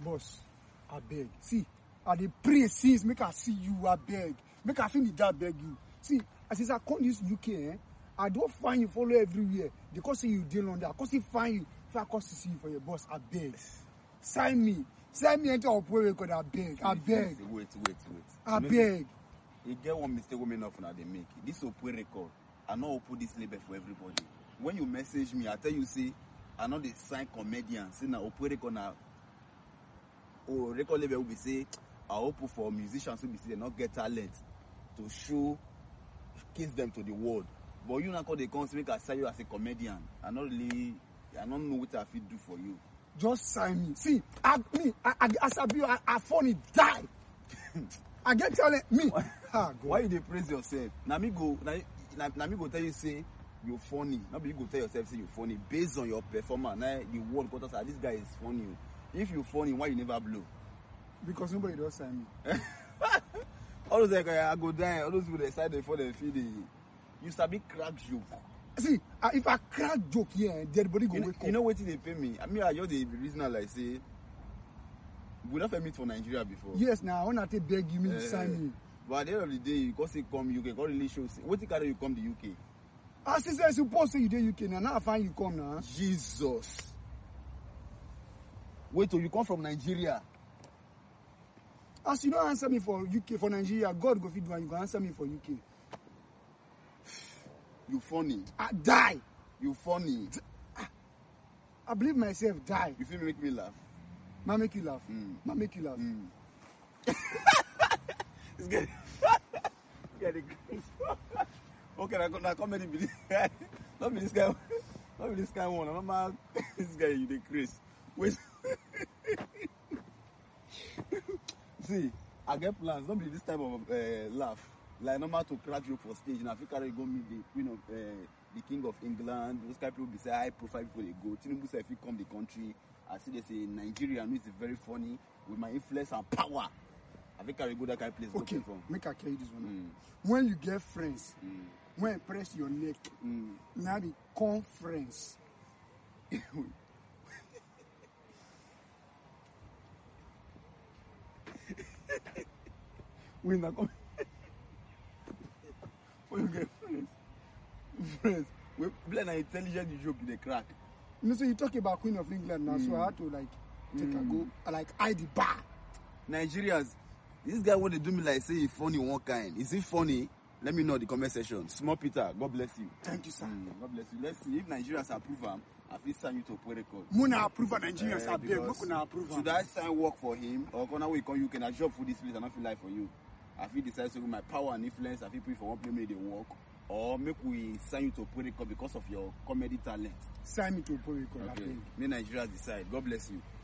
Boss, I beg. See, I dey pray since make I see you, I beg. Make I finish that beg you. See, as I come this UK, I don't find you follow everywhere. They call say you deal on that. I call say find you. If I call see you for your boss, I beg. Sign me. Sign me into a poor record, I beg. I beg. Wait. I beg. You get one mistake women of now they make. This Opwe record, I know put this label for everybody. When you message me, I tell you, say, I know they sign comedians. Say now Opwe record now. Oh, record label will be say, I hope for musicians who be say they not get talent to kiss them to the world. But you not call the cons make I sign you as a comedian. I don't know what I feel do for you. Just sign me. See, as I funny die. I get telling me. Why you dey praise yourself? Now me go tell you say you're funny. Now you go tell yourself say you're funny based on your performance. Now the world got us this guy is funny. If you're funny, why you never blow? Because nobody does sign me. All those like I go die. All those people they sign before they feel you sabi crack joke. See, if I crack joke here, everybody go wake up. You know what they pay me? I mean, I just the reason like say we not meet for Nigeria before. Yes, now when I take beg you, mean sign me. But at the end of the day, you go say come UK, go really show. What you carry you come to UK? I say suppose say you dey UK now. Now I find you come now. Jesus. Wait till you come from Nigeria. As you don't answer me for UK, for Nigeria, God go feed you and you go answer me for UK. You funny. I die. You funny. I believe myself die. You feel make me laugh. Ma make you laugh. Ma make you laugh. It's good. Okay, now comedy be this guy. Not be this guy. Not be this guy one. I'm not this guy. You the Chris. Wait. See, I get plans. Don't be this type of laugh. Like normal to crack joke for stage. Now if you carry go meet the Queen of the King of England, those kind of people be say high profile people they go. Tinubu say if you come the country, I see they say Nigeria is very funny with my influence and power. I think I go that kind of place. Okay, make I tell you this one. When you get friends, when I press your neck, now the conference. When I come, when you get friends, we blend an intelligent joke in the crack. You know, so you talk about Queen of England now, so I had to like take a go, like hide the bar. Nigerians, this guy want to do me like say he funny one kind. Is he funny? Let me know in the comment section. Small Peter, God bless you. Thank you, sir. God bless you. Let's see if Nigerians approve him. I feel sign you to Opwe record. Muna approve Nigerians. I beg. Muna approve. Should I sign work for him or can we come? You can job for this place and not feel like for you. I feel decide to with my power and influence. I feel put for one play make they work or make we sign you to Opwe record because of your comedy talent. Sign me to Opwe record. Okay. May Nigerians decide. God bless you.